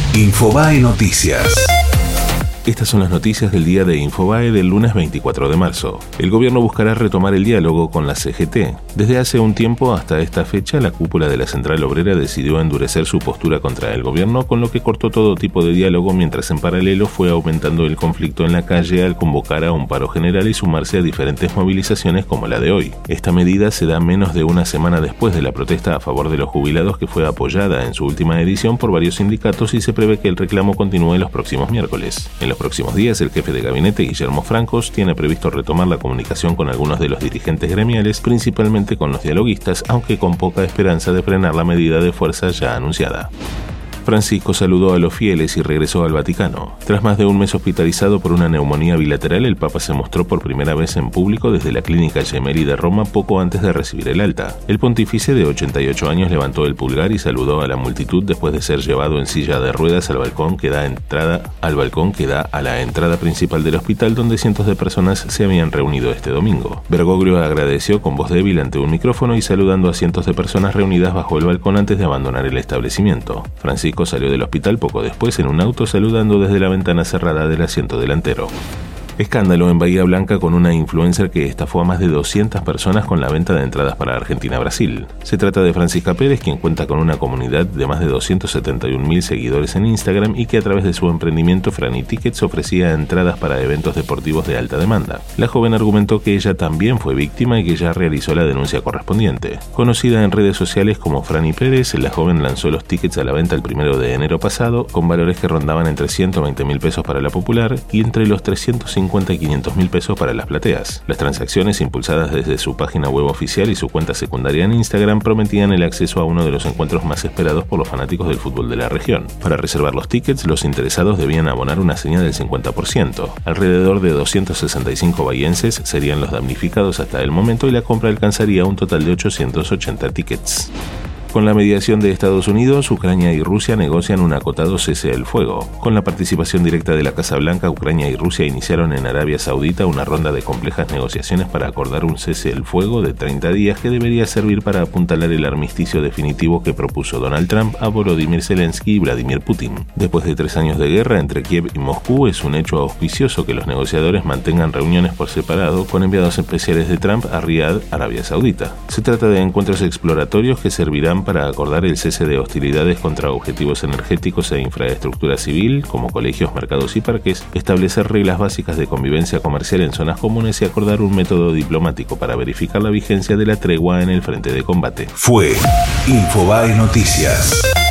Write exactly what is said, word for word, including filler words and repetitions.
Infobae Noticias. Estas son las noticias del día de Infobae del lunes veinticuatro de marzo. El gobierno buscará retomar el diálogo con la C G T. Desde hace un tiempo hasta esta fecha, la cúpula de la Central Obrera decidió endurecer su postura contra el gobierno, con lo que cortó todo tipo de diálogo, mientras en paralelo fue aumentando el conflicto en la calle al convocar a un paro general y sumarse a diferentes movilizaciones como la de hoy. Esta medida se da menos de una semana después de la protesta a favor de los jubilados, que fue apoyada en su última edición por varios sindicatos, y se prevé que el reclamo continúe los próximos miércoles. En los próximos días, el jefe de gabinete, Guillermo Francos, tiene previsto retomar la comunicación con algunos de los dirigentes gremiales, principalmente con los dialoguistas, aunque con poca esperanza de frenar la medida de fuerza ya anunciada. Francisco saludó a los fieles y regresó al Vaticano. Tras más de un mes hospitalizado por una neumonía bilateral, el Papa se mostró por primera vez en público desde la clínica Gemelli de Roma poco antes de recibir el alta. El pontífice de ochenta y ocho años levantó el pulgar y saludó a la multitud después de ser llevado en silla de ruedas al balcón que da entrada al balcón que da a la entrada principal del hospital, donde cientos de personas se habían reunido este domingo. Bergoglio agradeció con voz débil ante un micrófono y saludando a cientos de personas reunidas bajo el balcón antes de abandonar el establecimiento. Francisco salió del hospital poco después en un auto saludando desde la ventana cerrada del asiento delantero. Escándalo en Bahía Blanca con una influencer que estafó a más de doscientas personas con la venta de entradas para Argentina-Brasil. Se trata de Francisca Pérez, quien cuenta con una comunidad de más de doscientos setenta y un mil seguidores en Instagram y que a través de su emprendimiento Franny Tickets ofrecía entradas para eventos deportivos de alta demanda. La joven argumentó que ella también fue víctima y que ya realizó la denuncia correspondiente. Conocida en redes sociales como Franny Pérez, la joven lanzó los tickets a la venta el primero de enero pasado, con valores que rondaban entre ciento veinte mil pesos para la popular y entre los trescientos cincuenta y quinientos mil pesos para las plateas. Las transacciones, impulsadas desde su página web oficial y su cuenta secundaria en Instagram, prometían el acceso a uno de los encuentros más esperados por los fanáticos del fútbol de la región. Para reservar los tickets, los interesados debían abonar una seña del cincuenta por ciento. Alrededor de doscientos sesenta y cinco bahienses serían los damnificados hasta el momento y la compra alcanzaría un total de ochocientos ochenta tickets. Con la mediación de Estados Unidos, Ucrania y Rusia negocian un acotado cese al fuego. Con la participación directa de la Casa Blanca, Ucrania y Rusia iniciaron en Arabia Saudita una ronda de complejas negociaciones para acordar un cese al fuego de treinta días que debería servir para apuntalar el armisticio definitivo que propuso Donald Trump a Volodymyr Zelensky y Vladimir Putin. Después de tres años de guerra entre Kiev y Moscú, es un hecho auspicioso que los negociadores mantengan reuniones por separado con enviados especiales de Trump a Riad, Arabia Saudita. Se trata de encuentros exploratorios que servirán para acordar el cese de hostilidades contra objetivos energéticos e infraestructura civil, como colegios, mercados y parques, establecer reglas básicas de convivencia comercial en zonas comunes y acordar un método diplomático para verificar la vigencia de la tregua en el frente de combate. Fue Infobae Noticias.